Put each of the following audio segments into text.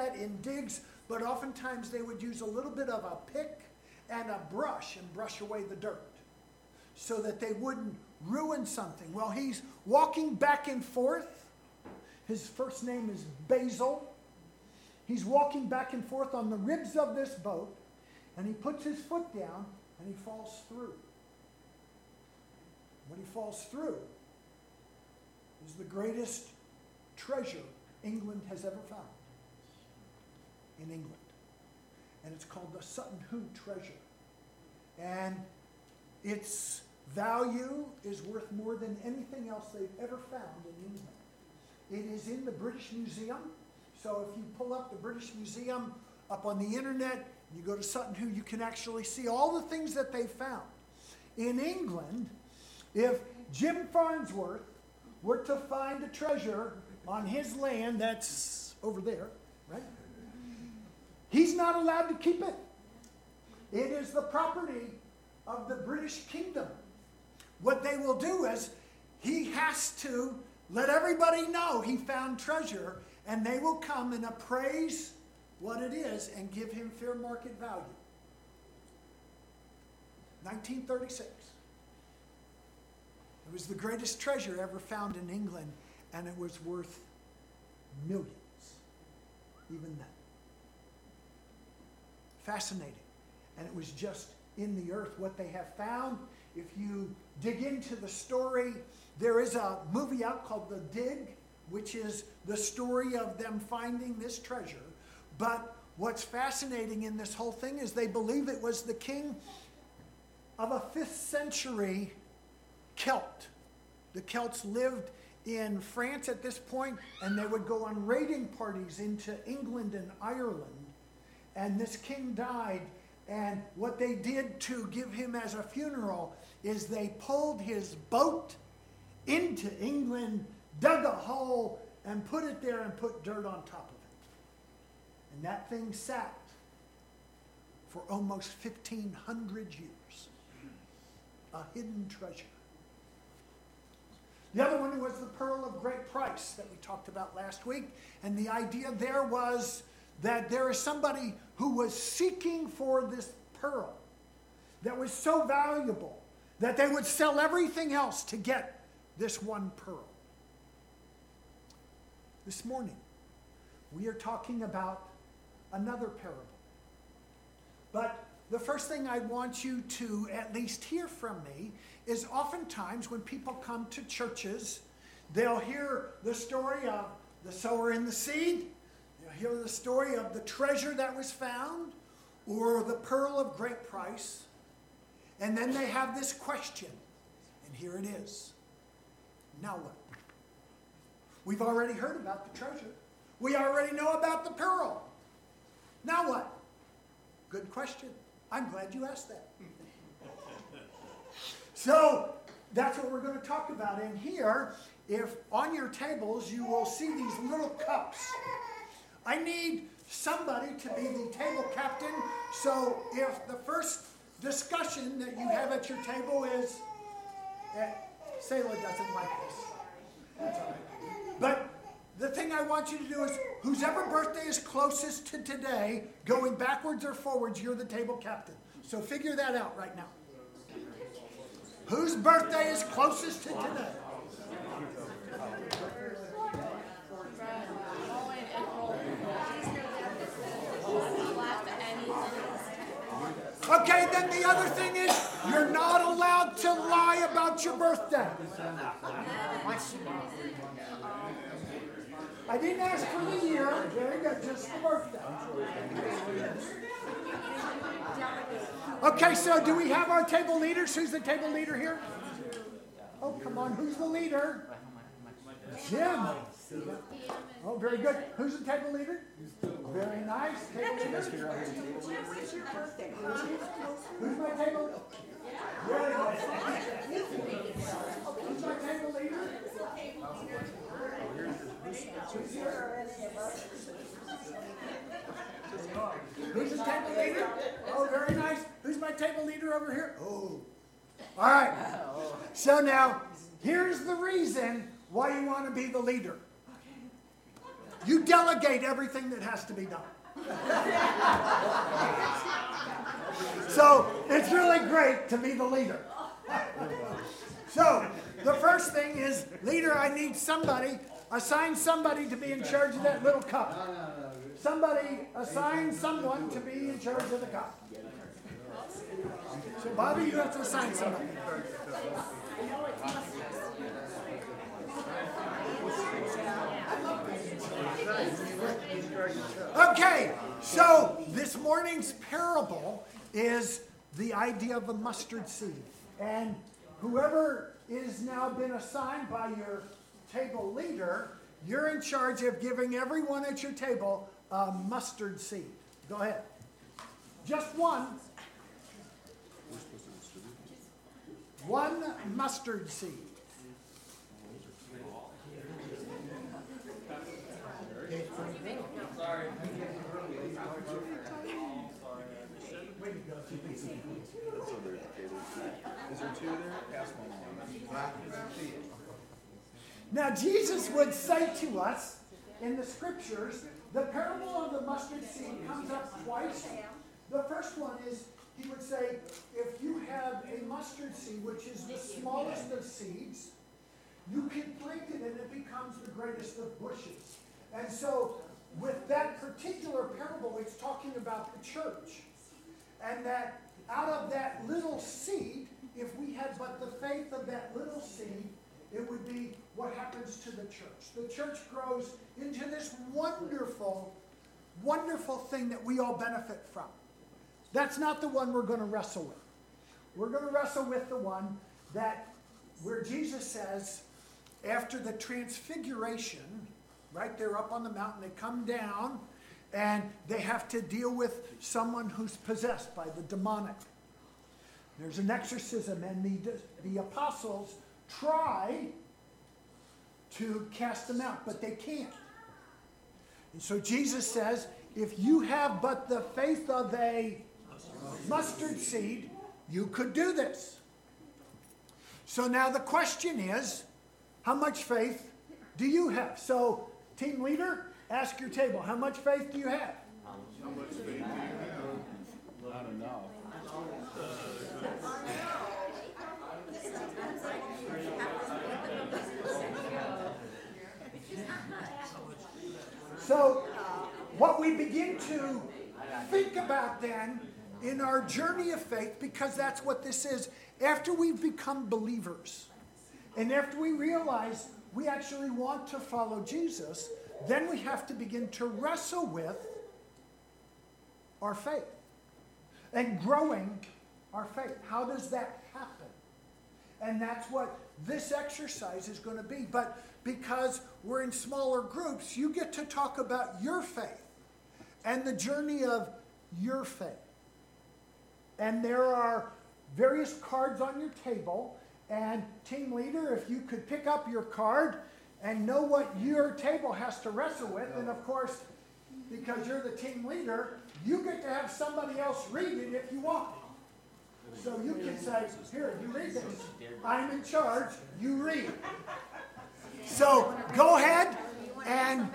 that in digs, but oftentimes they would use a little bit of a pick and a brush and brush away the dirt so that they wouldn't ruin something. Well, he's walking back and forth. His first name is Basil. He's walking back and forth on the ribs of this boat, and he puts his foot down and he falls through. When he falls through is the greatest treasure England has ever found in England. And it's called the Sutton Hoo treasure. And its value is worth more than anything else they've ever found in England. It is in the British Museum. So if you pull up the British Museum up on the internet, you go to Sutton Hoo, you can actually see all the things that they found. In England, if Jim Farnsworth were to find a treasure on his land that's over there, right? He's not allowed to keep it. It is the property of the British Kingdom. What they will do is he has to let everybody know he found treasure, and they will come and appraise what it is and give him fair market value. 1936. It was the greatest treasure ever found in England, and it was worth millions, even then. Fascinating. And it was just in the earth what they have found. If you dig into the story, there is a movie out called The Dig, which is the story of them finding this treasure. But what's fascinating in this whole thing is they believe it was the king of a 5th century Celt. The Celts lived in France at this point, and they would go on raiding parties into England and Ireland. And this king died, and what they did to give him as a funeral is they pulled his boat into England, dug a hole, and put it there and put dirt on top of it. And that thing sat for almost 1,500 years. A hidden treasure. The other one was the pearl of great price that we talked about last week. And the idea there was that there is somebody who was seeking for this pearl that was so valuable that they would sell everything else to get this one pearl. This morning, we are talking about another parable. But the first thing I want you to at least hear from me is oftentimes when people come to churches, they'll hear the story of the sower and the seed. They'll hear the story of the treasure that was found or the pearl of great price. And then they have this question. And here it is. Now what? We've already heard about the treasure. We already know about the pearl. Now what? Good question. I'm glad you asked that. So that's what we're going to talk about. And here, if on your tables, you will see these little cups. I need somebody to be the table captain. So if the first discussion that you have at your table is, Selah doesn't like this. That's all right. But the thing I want you to do is, whoever birthday is closest to today, going backwards or forwards, you're the table captain. So figure that out right now. Whose birthday is closest to today? Okay, then the other thing is, you're not allowed to lie about your birthday. I didn't ask for the year. Very good, just the birthday. Okay, so do we have our table leaders? Who's the table leader here? Oh, come on. Who's the leader? Jim. Oh, very good. Who's the table leader? Very nice. Table leader. When's your birthday? Who's my table leader? Very nice. Who's my table leader? Who's the table leader? Oh, very nice. Who's my table leader over here? Oh. All right. So now, here's the reason why you want to be the leader. You delegate everything that has to be done. So it's really great to be the leader. So the first thing is, leader, I need somebody, assign somebody to be in charge of that little cup. Somebody assign someone to be in charge of the cup. So Bobby, you have to assign somebody. Okay, so this morning's parable is the idea of a mustard seed. And whoever is now been assigned by your table leader, you're in charge of giving everyone at your table a mustard seed. Go ahead. Just one. One mustard seed. Is there two there? Pass one on. Now Jesus would say to us in the scriptures, the parable of the mustard seed comes up twice. The first one is, he would say, if you have a mustard seed, which is the smallest of seeds, you can plant it and it becomes the greatest of bushes. And so with that particular parable, it's talking about the church. And that out of that little seed, if we had but the faith of that little seed, it would be what happens to the church. The church grows into this wonderful, wonderful thing that we all benefit from. That's not the one we're going to wrestle with. We're going to wrestle with the one that where Jesus says, after the transfiguration, right, they're up on the mountain, they come down, and they have to deal with someone who's possessed by the demonic. There's an exorcism, and the apostles try to cast them out, but they can't. And so Jesus says, if you have but the faith of a mustard seed, you could do this. So now the question is, how much faith do you have? So, team leader, ask your table, how much faith do you have? How much faith do you have? Not enough. So, what we begin to think about then in our journey of faith, because that's what this is, after we've become believers, and after we realize we actually want to follow Jesus, then we have to begin to wrestle with our faith and growing our faith. How does that happen? And that's what this exercise is going to be. But because we're in smaller groups, you get to talk about your faith and the journey of your faith. And there are various cards on your table. And team leader, if you could pick up your card and know what your table has to wrestle with, and of course, because you're the team leader, you get to have somebody else read it if you want. So you can say, here, you read this. I'm in charge, you read. So go ahead and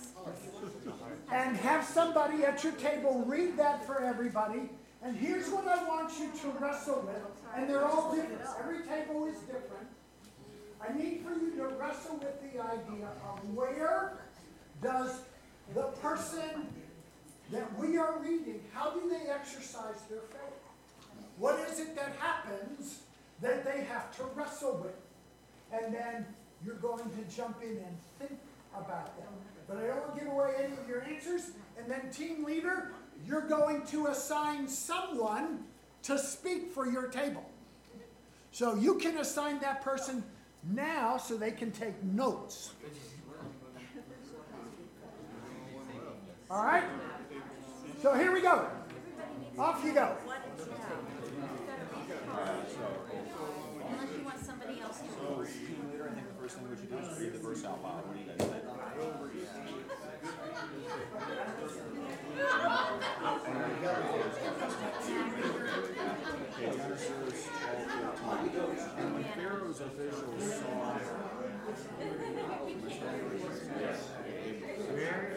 have somebody at your table read that for everybody. And here's what I want you to wrestle with. And they're all different. Every table is different. I need for you to wrestle with the idea of where does the person that we are reading, how do they exercise their faith? What is it that happens that they have to wrestle with? And then you're going to jump in and think about that. But I don't want to give away any of your answers. And then team leader, you're going to assign someone to speak for your table. So you can assign that person now so they can take notes. All right? So here we go. Off you go. Unless you want somebody else to So, team leader, I think the first thing we should do is read the verse out loud. What do you guys think? Okay, Genesis 12:15. And when Pharaoh's officials saw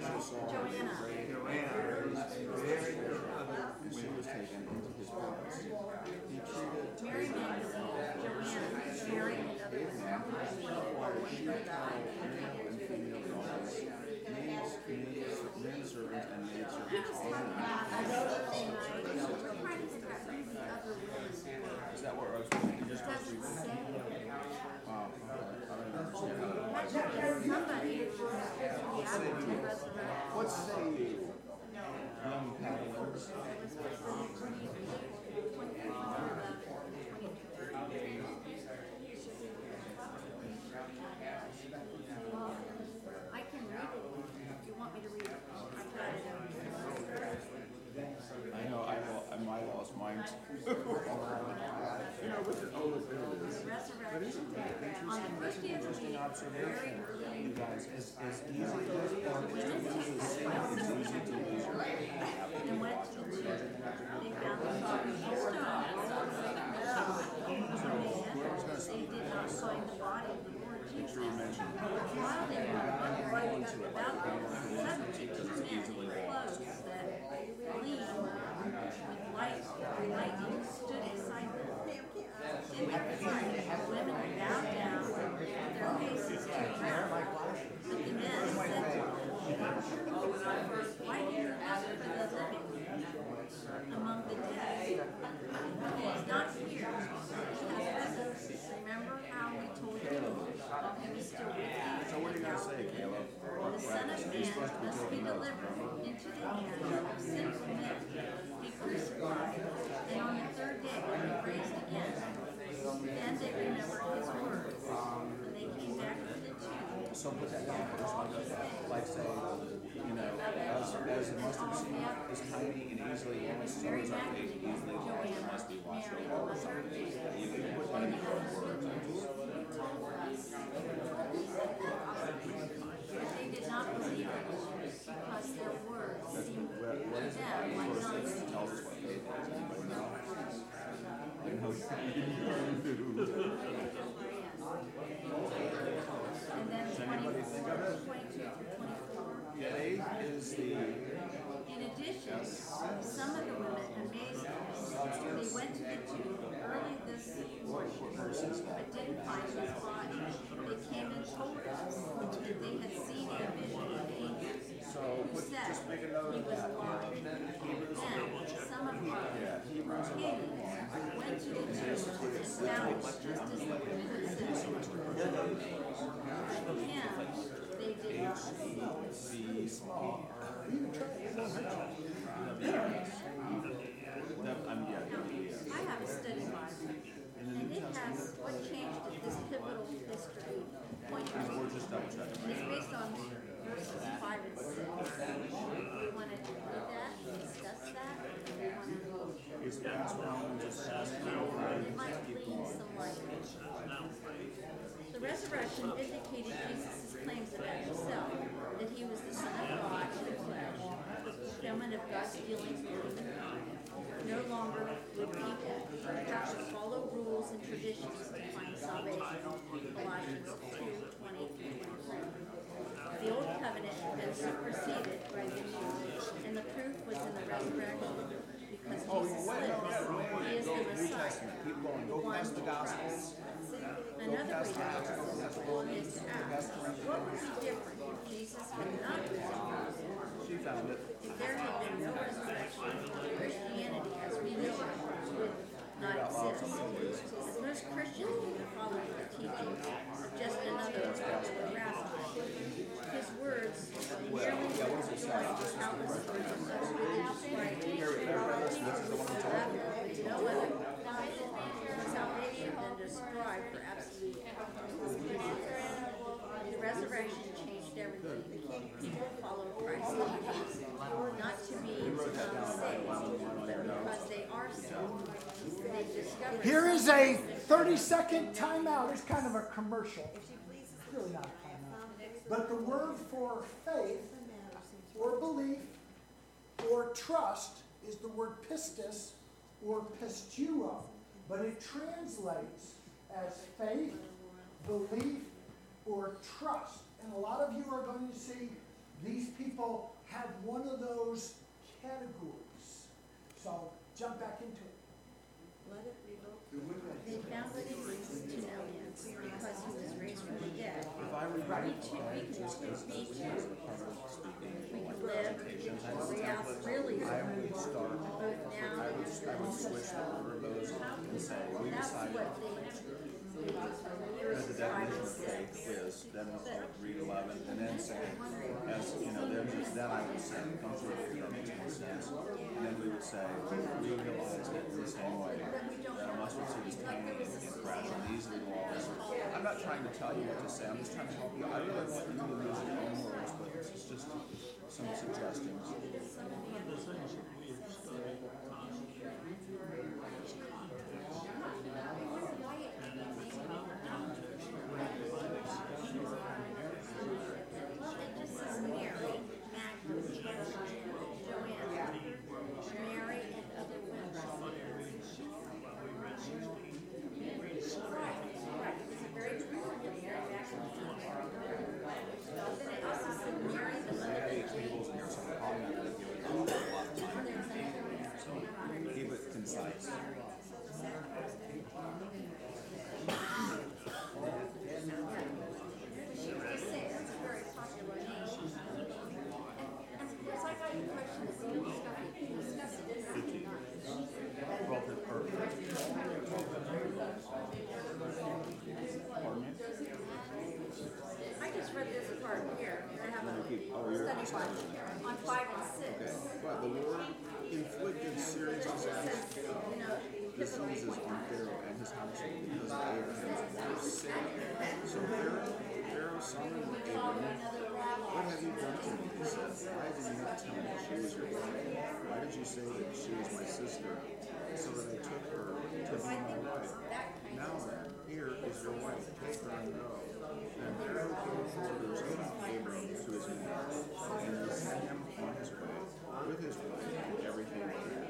Patricia saw Joanna. and she was taken into his palace. He treated Mary Magdalene, Joanna, Mary, and other women. and female daughters, men servants and maid servants. Is that what I was supposed to do? Just supposed to read? I don't even understand. What say you, young paddlers? I can read it if you want me to read it. I've got it. I know, I lost mine too. You know, with the Resurrection. On the first day of the week, very early, you guys, as easy as or as easy as sin, it's easy to lose your they went to the tomb. They found the body of stone. They did not find the body of the Lord Jesus. While they were wondering about the 17 men in clothes that gleamed with lightning stood beside them. In their flight, the women bowed down, their faces to the ground. But the men said to them, "Why do you ask for the living among the dead? He is not here. He has risen. Remember how we told you while he was still with you? So what are you going to say, Caleb? The Son of Man must be delivered into the hands of sinful men, be crucified, and on the third day be raised again." Then they remembered his words when they came back to the tomb. So put that down first, like say, you know, as a mustard seed is tiny and easily lost, so is our faith easily lost. It must be washed over. You can put that in your own words. They did not believe it because their words seemed to them What is the like verse that nonsense. tells us what faith is? Anybody know? I know you do. And then Does anybody think of it? 22 through 24. Faith is the In addition, some of the women amazed us. They went to the tomb early this morning, but didn't find his body. They came and told us that they had seen a vision of angels so who said just make a note he of was that. alive. Then some of our companions went to the tomb and found it just as the women said. Him they did not see. I have a study Bible, and it has what changed at this pivotal history point. We're just double checking. It's based on verses 5 and 6. We want to read that and discuss that. Is the last one just passed? It might glean some light. The resurrection vindicated Jesus' claims about himself, that he was the Son of God in the flesh, the fulfillment of God's dealings with humankind. No longer would people have to follow rules and traditions to find salvation. Colossians 2:20-23. The old covenant had been superseded by the new, and the proof was in the resurrection. Because Jesus lives, he is the Messiah. Keep going. Go past the Gospels. Another reason is to ask, what would be different if Jesus had not risen? She found it. If there had been no resurrection, Christianity as we know it would not exist. As most Christians would follow the teaching of just another rabbi. His words merely describe countless verses of no other salvation than described for absolute. The resurrection changed everything. People follow Christ, not to be saved, but because they are saved. They discover. Here is a 30-second timeout. It's kind of a commercial. It's really not a timeout. But the word for faith or belief or trust is the word pistis or pistuo. But it translates as faith, belief, or trust. And a lot of you are going to see these people have one of those categories. So jump back into it. Let it revoke. They found that he was to know him because he was raised from the dead. If I were We can live really I would start, both now I would switch the order of those and say, we That's decided what that the definition of faith is, then we'll read 11, and then say, as, you know, then I would say, comes with it, that makes more sense. And then we would say, we realize that in the same way, that a mustard seed is tiny and fragile and easily lost. I'm not trying to tell you what to say, I'm just trying to help you. I really want you to use your own words, but it's just some suggestions. Keep it concise. I just read this part here. I have a study Bible on 5 and 6. Well, the Lord inflicted serious disaster, diseases on Pharaoh and his household because of Abraham's sin. So Pharaoh summoned Abraham. What have you done to me? He said, why did you not tell me she was your wife? Why did you say that she was my sister? So that I took her to be my wife. Now then, here is your wife. Take her and go. Then Pharaoh gave orders to Abram to his men, and they sent him on his way with his wife and everything he had.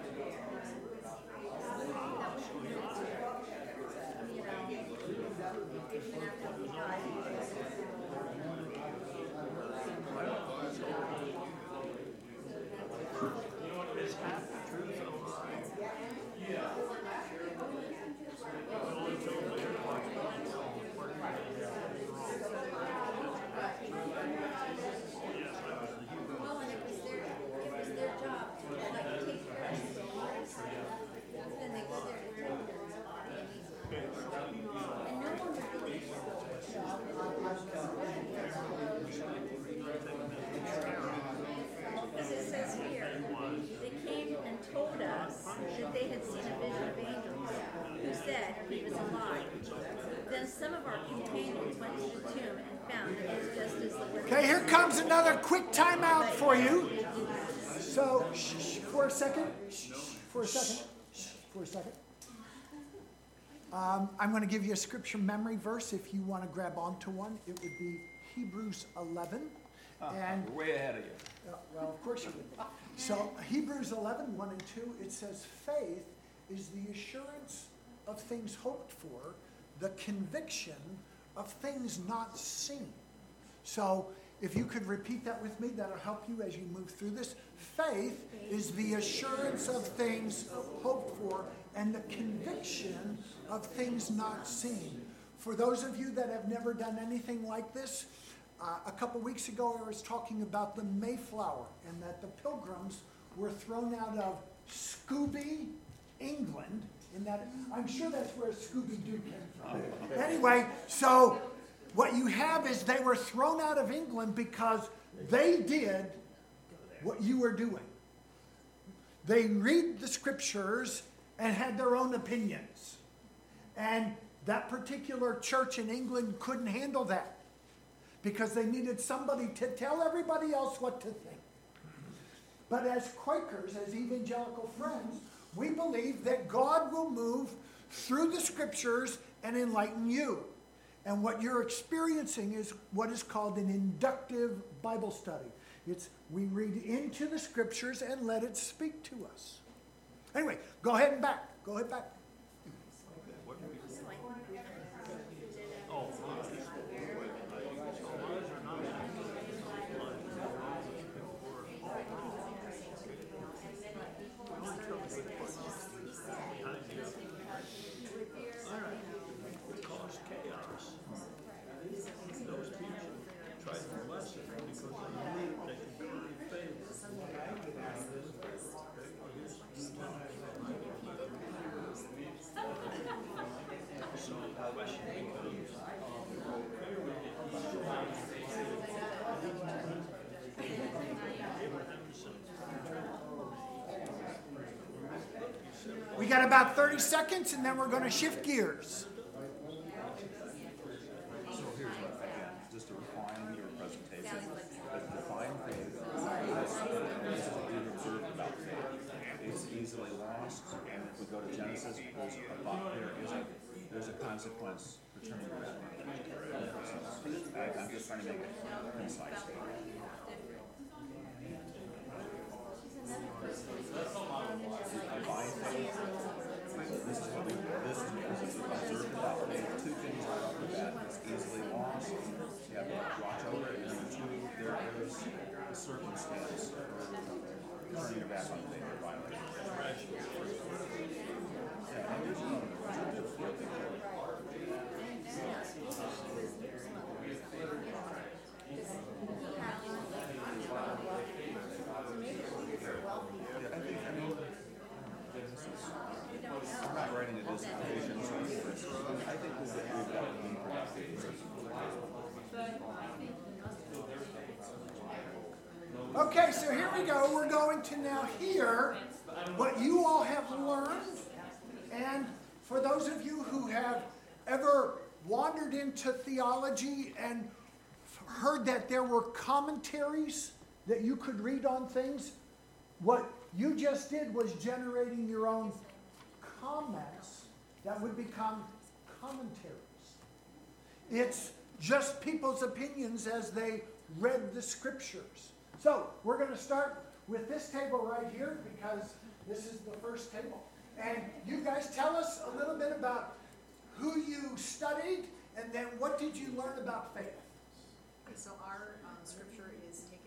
Okay, here comes another quick timeout for you. So, for a second. I'm going to give you a scripture memory verse if you want to grab onto one. It would be Hebrews 11. And We're way ahead of you. well, of course you would be. So, Hebrews 11, 1 and 2, it says, faith is the assurance of things hoped for, the conviction of things not seen. So, if you could repeat that with me, that'll help you as you move through this. Faith is the assurance of things hoped for and the conviction of things not seen. For those of you that have never done anything like this, a couple weeks ago I was talking about the Mayflower and that the Pilgrims were thrown out of Scooby, England. In that, I'm sure that's where Scooby-Doo came from. Anyway, so what you have is they were thrown out of England because they did what you were doing. They read the scriptures and had their own opinions. And that particular church in England couldn't handle that because they needed somebody to tell everybody else what to think. But as Quakers, as evangelical friends, we believe that God will move through the scriptures and enlighten you. And what you're experiencing is what is called an inductive Bible study. It's we read into the scriptures and let it speak to us. Anyway, go ahead and back. Go ahead back. got about 30 seconds, and then we're going to shift gears. So here's what, again, just to refine your presentation, define faith, this is what we've observed about faith. It's easily lost, and if we go to Genesis, there's a consequence for turning your back on it. I'm just trying to make it concise. Define faith. This is what we've observed about faith. Two things right off the bat. It's easily lost. You have to watch over it. And number two, there is a circumstance for turning your back on faith or violating it. Yeah, and there's another I'm not writing a dissertation, so I think we've got to be productive. Okay, so here we go. We're going to now hear what you all have learned. And for those of you who have ever wandered into theology and heard that there were commentaries that you could read on things, what you just did was generating your own comments that would become commentaries. It's just people's opinions as they read the scriptures. So we're going to start with this table right here because this is the first table. And you guys tell us a little bit about who you studied and then what did you learn about faith? Okay, so our scripture is taken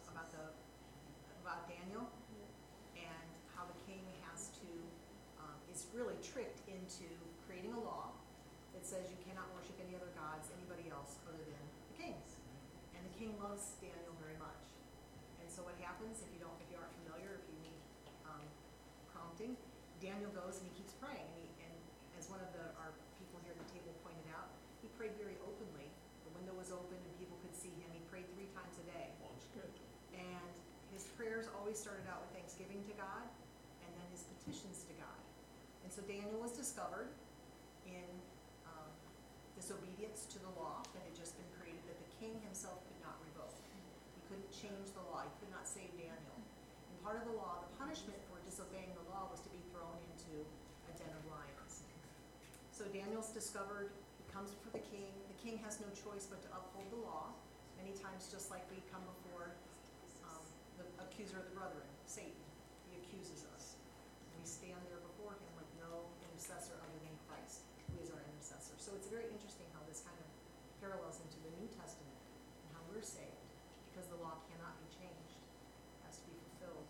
about Daniel and how the king has to is really tricked into creating a law that says you cannot worship any other gods, anybody else other than the kings. And the king loves Daniel very much. And so what happens if you aren't familiar, if you need prompting, Daniel goes and he keeps praying. And as one of our people here at the table pointed out, he prayed very openly. The window was open and people could see him. He prayed 3 times a day. Well, that's good. And his prayers always started out with thanksgiving to God and then his petitions to God. And so Daniel was discovered in disobedience to the law that had just been created that the king himself could not revoke. He couldn't change the law. He could not save Daniel. And part of the law, the punishment for disobeying the law was to be thrown into a den of lions. So Daniel's discovered, he comes before the king. The king has no choice but to uphold the law. Many times just like we come before the accuser of the brethren, Satan. He accuses us. We stand there before him with no intercessor other than Christ, who is our intercessor. So it's very interesting how this kind of parallels into the New Testament and how we're saved, because the law cannot be changed. It has to be fulfilled.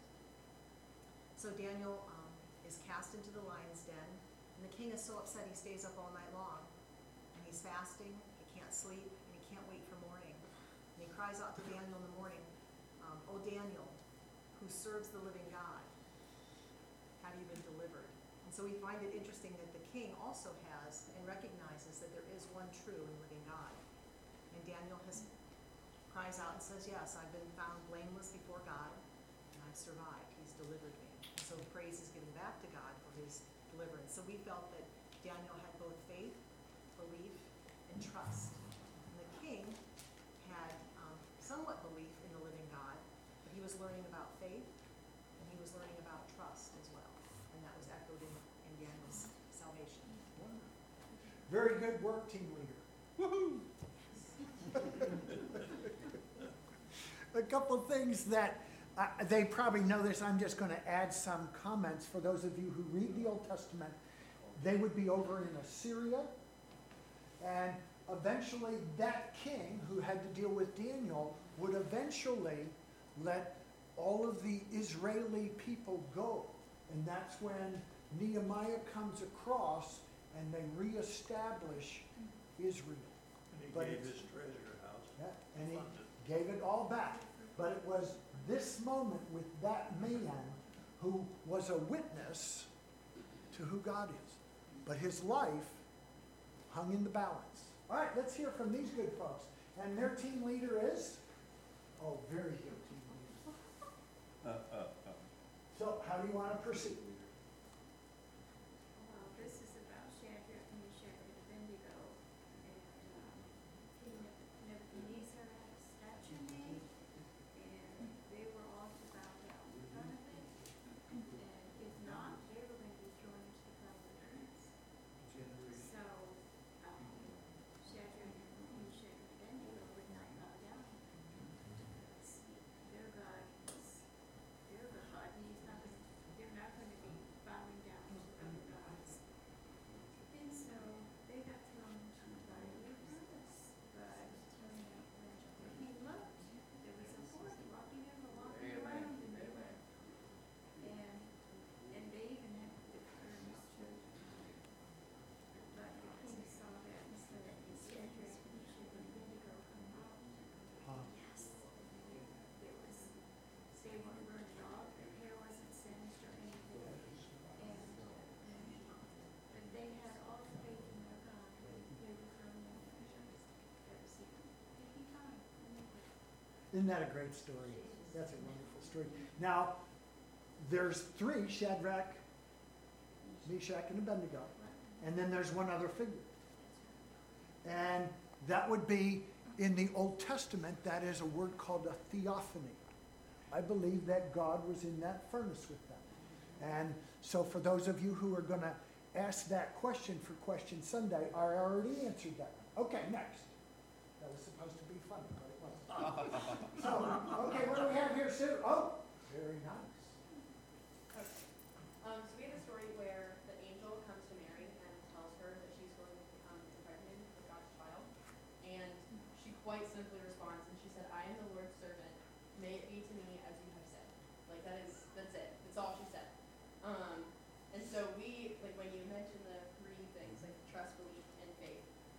So Daniel is cast into the lion's den, and the king is so upset he stays up all night long. And he's fasting, he can't sleep, and he can't wait for morning. And he cries out to Daniel in the morning, "O Daniel, who serves the living God, have you been delivered?" And so we find it interesting that the king also has and recognizes that there is one true and living God. And Daniel cries out and says, "Yes, I've been found blameless before God, and I've survived. He's delivered me." And so praise is given back to God for his deliverance. So we felt that Daniel had both faith, belief, and trust. And the king had somewhat belief in the living God, but he was learning about faith, and he was learning about trust as well. And that was echoed in Daniel's salvation. Very good work, team leader. Woohoo! A couple of things that they probably know this. I'm just going to add some comments for those of you who read the Old Testament. They would be over in Assyria, and eventually that king who had to deal with Daniel would eventually let all of the Israeli people go. And that's when Nehemiah comes across and they reestablish Israel. And he But gave it's- his treasure house. Yeah, and he funded. gave it all back. But it was this moment with that man who was a witness to who God is. But his life hung in the balance. All right, let's hear from these good folks. And their team leader is? Oh, very good team leader. So how do you want to proceed? Isn't that a great story? That's a wonderful story. Now, there's three, Shadrach, Meshach, and Abednego. And then there's one other figure. And that would be, in the Old Testament, that is a word called a theophany. I believe that God was in that furnace with them. And so for those of you who are going to ask that question for Question Sunday, I already answered that one. Okay, next. That was supposed to be funny, but it wasn't. So, okay, what do we have here, Sue? Oh, very nice. So we have a story where the angel comes to Mary and tells her that she's going to become impregnated with God's child. And she quite simply responds, and she said, I am the Lord's servant. May it be to me as you have said. Like, that's it. That's all she said. And so we, like, when you mentioned the three things, like trust, belief, and faith,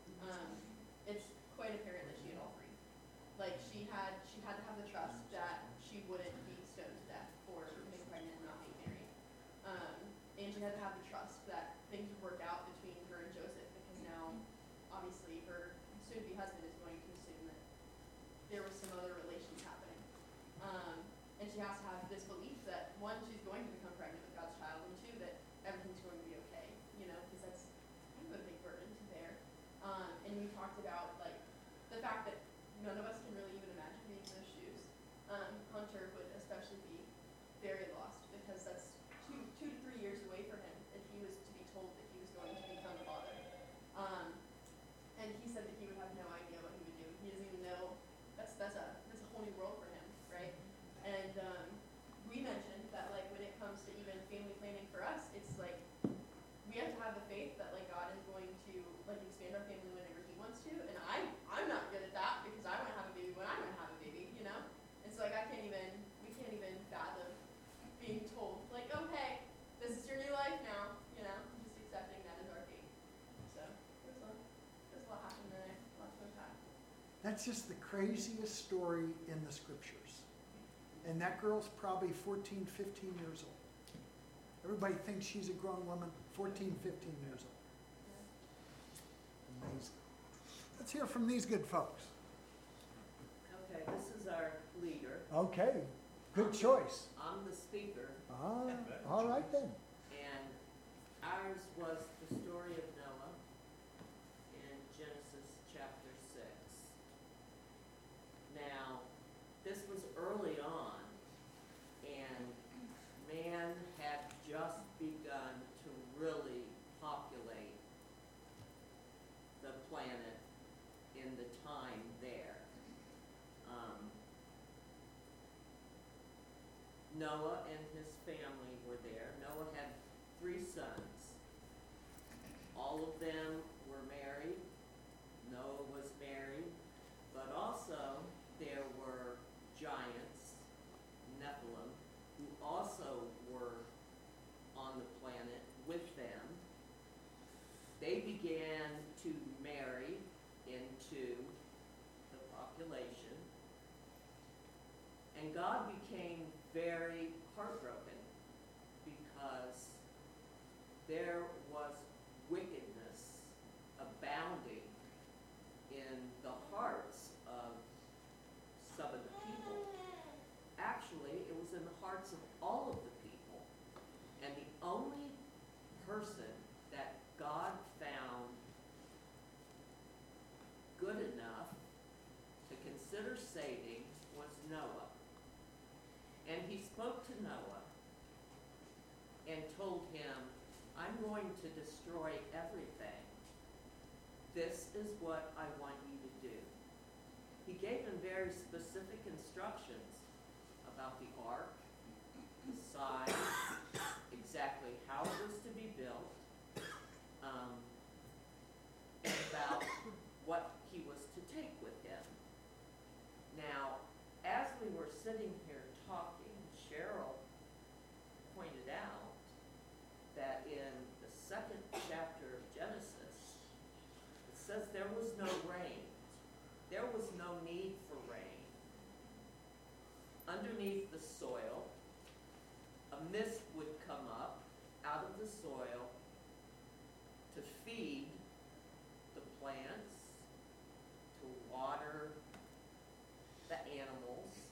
it's quite apparent that she had all three. Like, she had to have the trust that she wouldn't be stoned to death for being pregnant and not being married. And she had to have the trust that things would work out between her and Joseph, because now, obviously, her soon-to-be husband is going to assume that there was some other relations happening. And she has to have this belief that, one, she's going to become pregnant with God's child, and two, that everything's going to be okay, because that's kind of a big burden to bear. And we talked about, like, the fact that none of us can really even imagine being in those shoes. Hunter would especially be very lost, because that's 2 to 3 years away for him if he was to be told that he was going to become a father. And he said that he would have no idea what he would do. He doesn't even know. That's a whole new world for him, right? And we mentioned that, like, when it comes to even family planning for us, it's like we have to have the faith that, like, God is going to, like, expand our family whenever He wants to. And I'm not good at that, because I want to have a baby when I want to have a baby, And so, like, we can't even fathom being told, like, okay, this is your new life now, just accepting that as our fate. So there's a lot happened there, lots of impact. That's just the craziest story in the scriptures. And that girl's probably 14, 15 years old. Everybody thinks she's a grown woman, 14, 15 years old. Amazing. Let's hear from these good folks. Okay, this is our leader. Okay, good choice. I'm the speaker, All right then. and ours was the story of Noah in Genesis chapter 6. Now, this was early on, and man had just begun to really populate the planet in the time there. Noah and his family were there. Noah had 3 sons. All of them were married. Noah was married, but also there were giants, Nephilim, who also were on the planet with them. They began to marry into the population, and God became very heartbroken because there was wickedness abounding in the hearts of some of the people. Actually, it was in the hearts of all of the people. And the only person that God found good enough to consider saving was Noah. And he spoke to Noah and told him, I'm going to destroy everything. This is what I want you to do. He gave him very specific instructions about the ark, the size, exactly how it was to be built, and about what he was to take with him. Now, as we were sitting here talking, Cheryl pointed out that in the 2nd chapter of Genesis, it says there was no rain. There was no need for rain. Underneath the soil, a mist would come up out of the soil to feed the plants, to water the animals,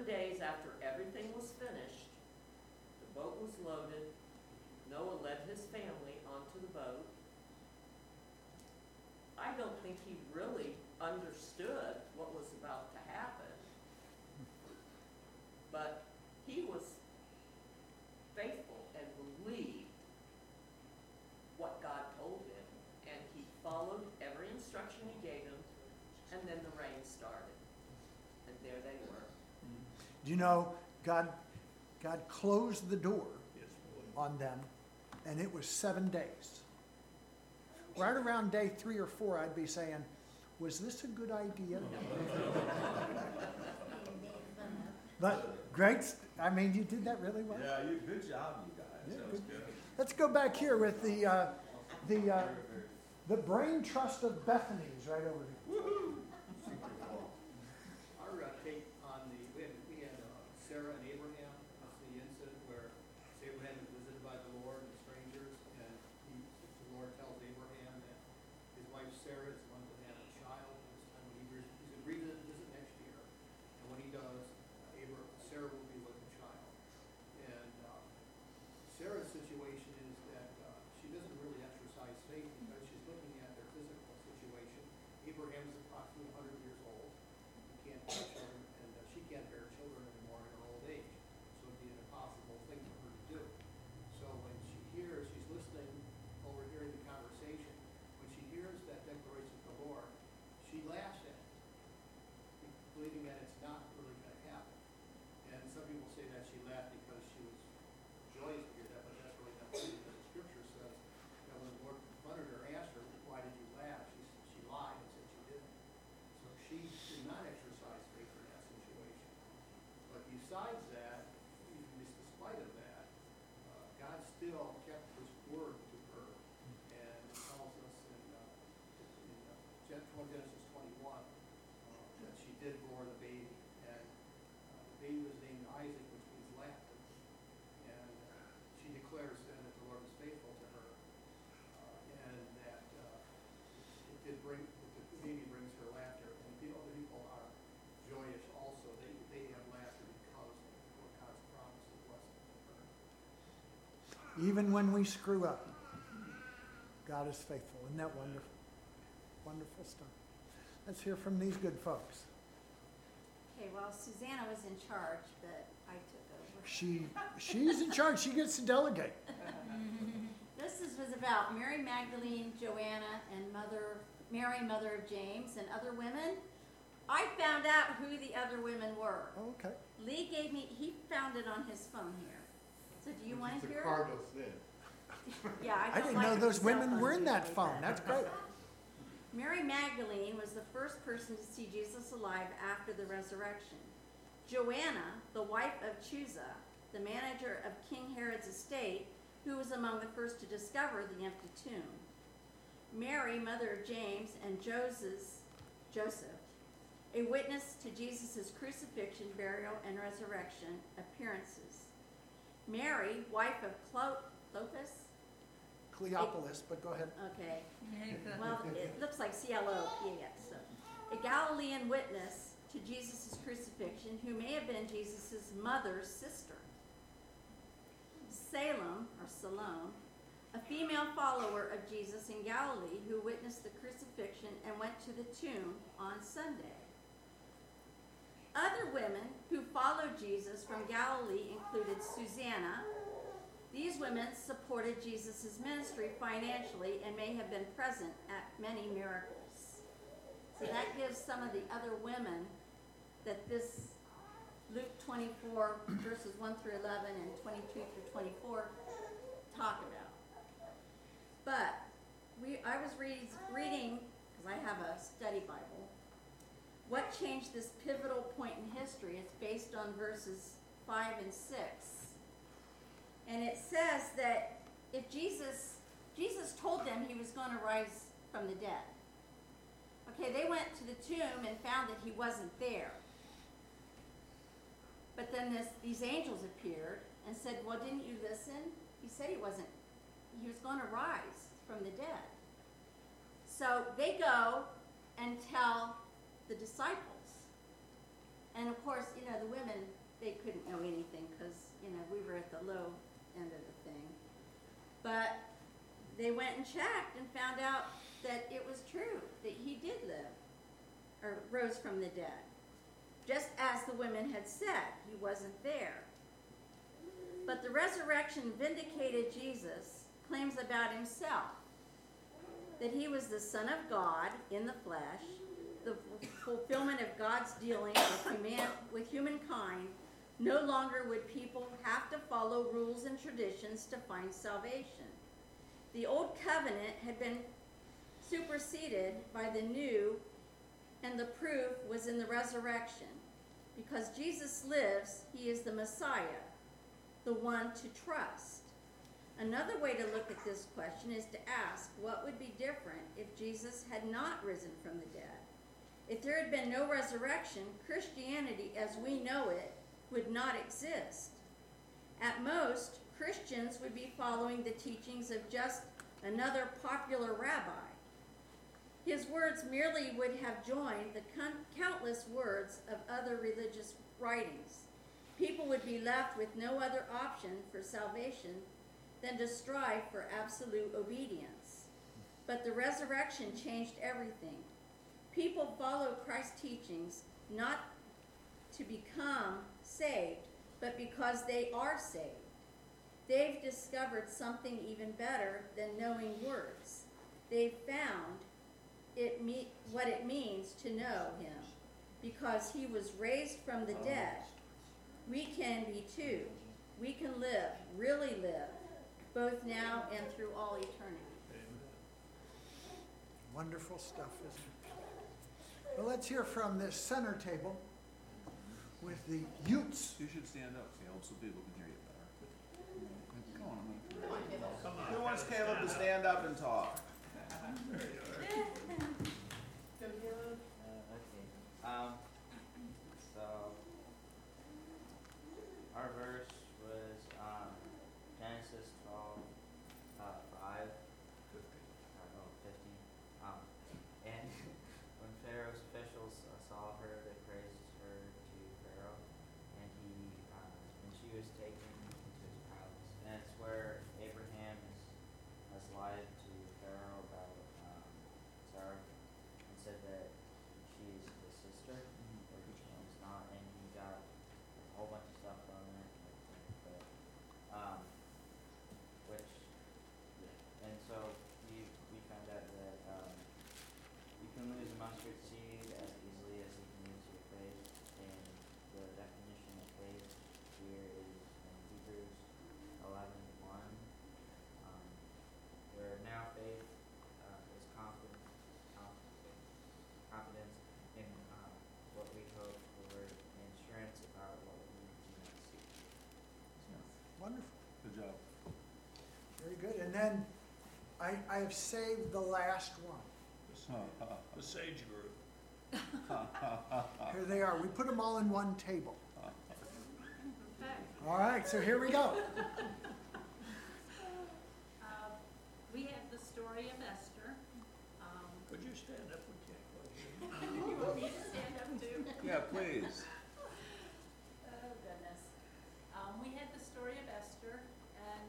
7 days after everything was finished, the boat was loaded. Noah led his family onto the boat. I don't think he really understood what was about to happen. But he was faithful and believed what God told him. And he followed every instruction he gave him. And then the rain started. And there they were. Do you know, God closed the door on them, and it was 7 days. Right around day 3 or 4, I'd be saying, was this a good idea? But great, I mean, you did that really well. Yeah, good job, you guys. Yeah, That was good. good. Let's go back here with the Brain Trust of Bethany's right over here. Our take on we had Sarah and Abraham. That's the incident where Abraham was visited by the Lord and strangers, and the Lord tells Abraham that his wife Sarah is going to have a child. This time he's agreed to visit next year, and when he does, Sarah will be with the child. And Sarah's situation is that she doesn't really exercise faith because she's looking at their physical situation. Abraham is approximately 100 years old. He can't bear children, and she can't bear children anymore in her old age. So it'd be an impossible thing for her to do. So when she's listening, overhearing the conversation, when she hears that declaration of the Lord, she laughs at it, believing that it's not really going to happen. And some people say that she laughed because she was joyous to hear that, but that's really not true, because the scripture says that when the Lord confronted her and asked her, why did you laugh? She lied and said she didn't. So she did not exercise faith in that situation. But besides that, even despite of that, God still kept his word to her. And it tells us in Genesis 21 that she did bore the baby. And the baby was named Isaac, which means laughter. And she declares then that the Lord was faithful to her, and that the baby brings her laughter. And other people are joyous also. They have laughter because of what God's promise and blessing to her. Even when we screw up, God is faithful. Isn't that wonderful? Wonderful stuff. Let's hear from these good folks. Okay, well, Susanna was in charge, but I took over. She's in charge. She gets to delegate. This was about Mary Magdalene, Joanna, and Mary, mother of James, and other women. I found out who the other women were. Okay. Lee he found it on his phone here. So do you want to hear it? Cardinals then. Yeah, I don't didn't like know it those myself women on were in that TV, phone. but- That's great. Mary Magdalene was the first person to see Jesus alive after the resurrection. Joanna, the wife of Chuza, the manager of King Herod's estate, who was among the first to discover the empty tomb. Mary, mother of James and Joseph, a witness to Jesus' crucifixion, burial, and resurrection appearances. Mary, wife of Clopas, Cleopolis, but go ahead. okay. Well, it looks like C-L-O-P-A-S. So. A Galilean witness to Jesus' crucifixion, who may have been Jesus' mother's sister. Salome, a female follower of Jesus in Galilee, who witnessed the crucifixion and went to the tomb on Sunday. Other women who followed Jesus from Galilee included Susanna. These women supported Jesus' ministry financially and may have been present at many miracles. So that gives some of the other women that this Luke 24 verses 1 through 11 and 22 through 24 talk about. But I was reading, because I have a study Bible, what changed this pivotal point in history. It's based on verses 5 and 6. And it says that if Jesus told them he was going to rise from the dead. Okay, they went to the tomb and found that he wasn't there. But then these angels appeared and said, well, didn't you listen? He said he was going to rise from the dead. So they go and tell the disciples. And of course, you know, the women, they couldn't know anything because, you know, we were at the low end of the thing. But they went and checked and found out that it was true, that he did live, or rose from the dead. Just as the women had said, he wasn't there. But the resurrection vindicated Jesus' claims about himself, that he was the Son of God in the flesh, the fulfillment of God's dealing with humankind. No longer would people have to follow rules and traditions to find salvation. The old covenant had been superseded by the new, and the proof was in the resurrection. Because Jesus lives, he is the Messiah, the one to trust. Another way to look at this question is to ask what would be different if Jesus had not risen from the dead. If there had been no resurrection, Christianity as we know it would not exist. At most, Christians would be following the teachings of just another popular rabbi. His words merely would have joined the countless words of other religious writings. People would be left with no other option for salvation than to strive for absolute obedience. But the resurrection changed everything. People follow Christ's teachings not to become saved, but because they are saved. They've discovered something even better than knowing words. They've found what it means to know him. Because he was raised from the dead, we can be too. We can live, really live, both now and through all eternity. Wonderful stuff, isn't it? Well, let's hear from this center table with the Utes. You should stand up, Caleb, so people can hear you better. Come on. Who wants Caleb to stand up and talk? So our verse was Genesis 12, 5, 15. And when Pharaoh's officials saw her, they praised her to Pharaoh, and she was taken into his palace. And it's where Abraham has lied to Pharaoh about Sarah and said that she's his sister, which she's not, and he got a whole bunch of stuff from it, and so we found out that you can lose a mustard seed as easily as you can lose your faith, and the definition of faith here is in Hebrews 11:1, where now faith is confidence in what we hope for, and assurance about what we do not see. Wonderful. Good job. Very good. And then I have saved the last one. The Sage Group. Here they are. We put them all in one table. All right, so here we go. We have the story of Esther. Could you stand up? We can't You want me to stand up too? Yeah, please. Oh, goodness. We had the story of Esther, and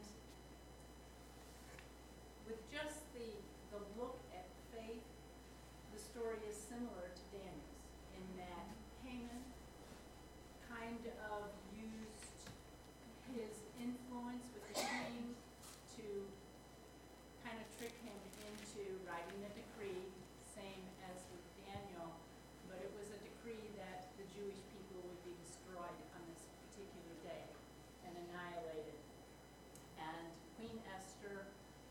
with just the look at faith, the story is similar to Daniel's in that Haman kind of used his influence with the king to kind of trick him into writing a decree, same as with Daniel, but it was a decree that the Jewish people would be destroyed on this particular day and annihilated. And Queen Esther,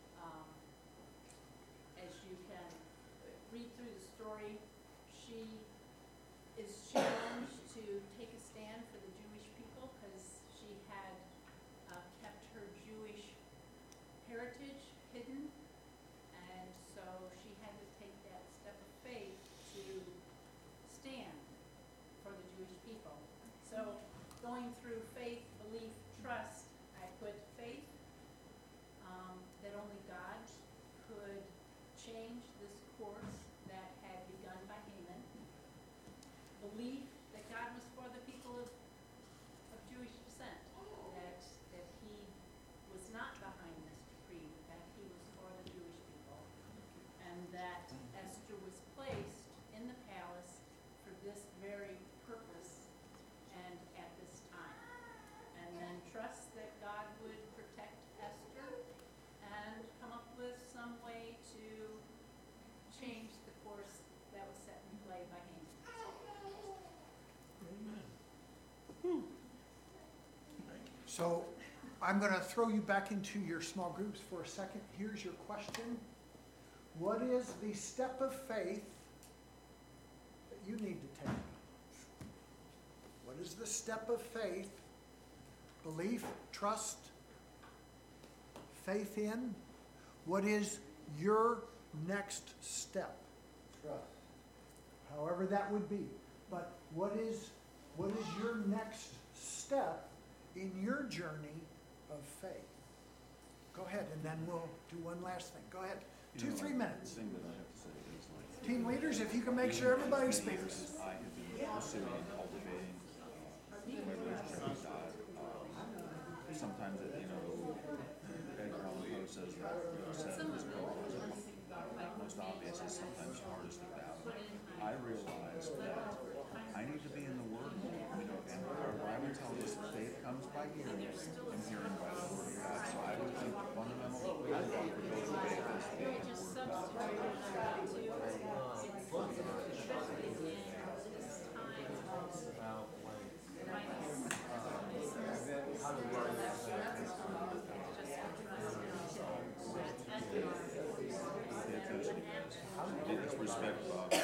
as you can read through the story, she is challenged to take a stand for the Jewish people because she had kept her Jewish heritage hidden, and so she had to take that step of faith to stand for the Jewish people. So going through faith, belief, trust, I put faith, that only God could change this course that had begun by Haman. Belief that God was for that Esther was placed in the palace for this very purpose and at this time. And then trust that God would protect Esther and come up with some way to change the course that was set in play by Haman. So I'm going to throw you back into your small groups for a second. Here's your question. What is the step of faith that you need to take? What is the step of faith? Belief, trust, faith in? What is your next step? Trust. However that would be. But what is your next step in your journey of faith? Go ahead, and then we'll do one last thing. Go ahead. 3 minutes. The thing that I have to say is like, Team leaders, if you can make sure everybody speaks. I have been pursuing and cultivating my religious diet. Sometimes it, Edgar Allan Poe says that seven is most obvious is sometimes hardest to battle. I realized that I need to be in the Word more. And our Bible tells us faith comes by hearing, and hearing by the Word of God. So I would think the fundamental building block for building faith is the Word of God. It's respect, Bob.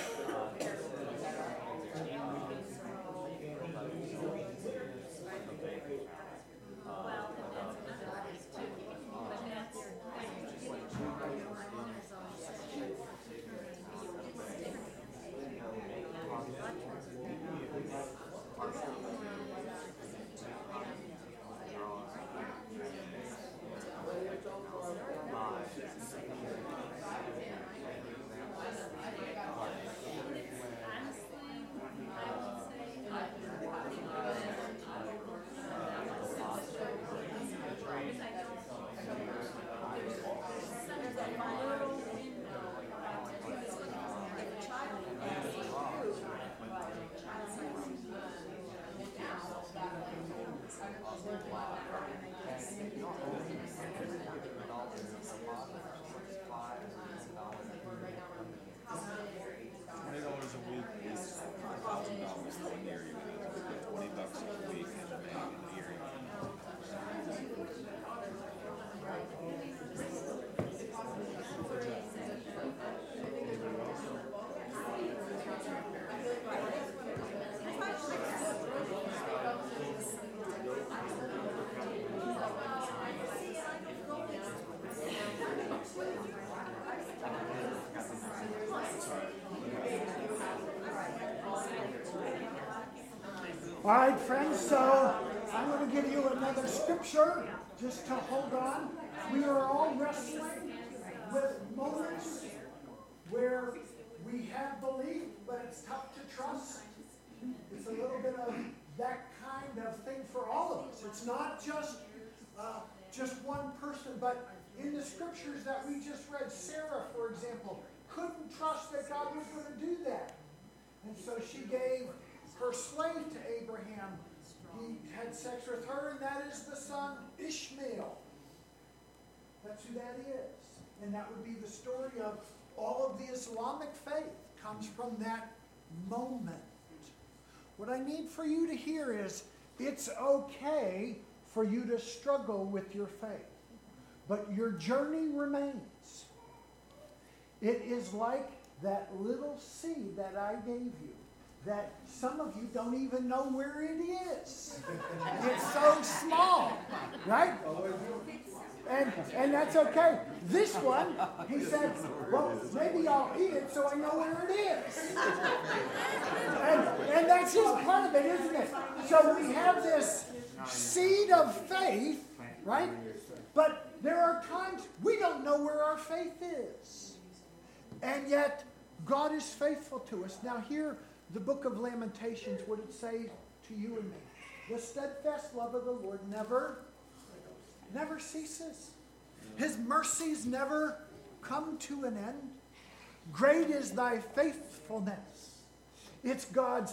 All right, friends, so I'm going to give you another scripture just to hold on. We are all wrestling with moments where we have belief, but it's tough to trust. It's a little bit of that kind of thing for all of us. It's not just one person, but in the scriptures that we just read, Sarah, for example, couldn't trust that God was going to do that. And so she gave her slave to Abraham. He had sex with her, and that is the son Ishmael. That's who that is. And that would be the story of all of the Islamic faith comes from that moment. What I need for you to hear is it's okay for you to struggle with your faith, but your journey remains. It is like that little seed that I gave you, that some of you don't even know where it is. It's so small, right? And that's okay. This one, he said, well, maybe I'll eat it so I know where it is. And that's just part of it, isn't it? So we have this seed of faith, right? But there are times we don't know where our faith is. And yet, God is faithful to us. Now here, the book of Lamentations, what it say to you and me? The steadfast love of the Lord never ceases. His mercies never come to an end. Great is thy faithfulness. It's God's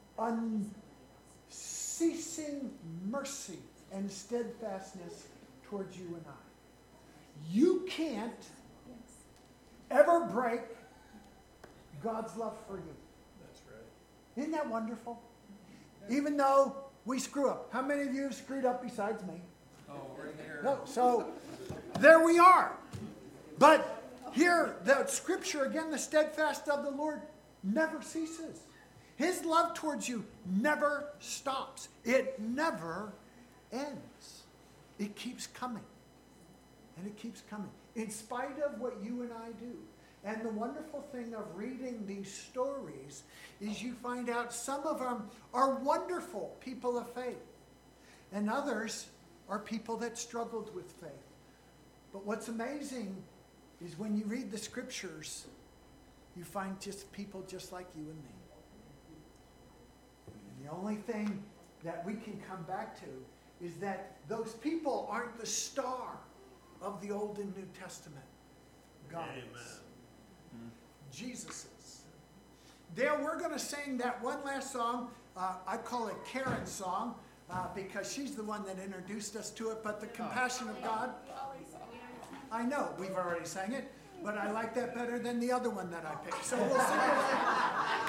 unceasing mercy and steadfastness towards you and I. You can't ever break God's love for you. That's right. Isn't that wonderful? Even though we screw up. How many of you have screwed up besides me? Oh, right here. No, so there we are. But here, the scripture, again, the steadfast of the Lord never ceases. His love towards you never stops. It never ends. It keeps coming. And it keeps coming. In spite of what you and I do. And the wonderful thing of reading these stories is you find out some of them are wonderful people of faith. And others are people that struggled with faith. But what's amazing is when you read the scriptures, you find just people just like you and me. And the only thing that we can come back to is that those people aren't the star of the Old and New Testament. God is. Jesus is. Dale, we're going to sing that one last song. I call it Karen's song because she's the one that introduced us to it. But the compassion of God. I know we've already sang it, but I like that better than the other one that I picked. So we'll sing it.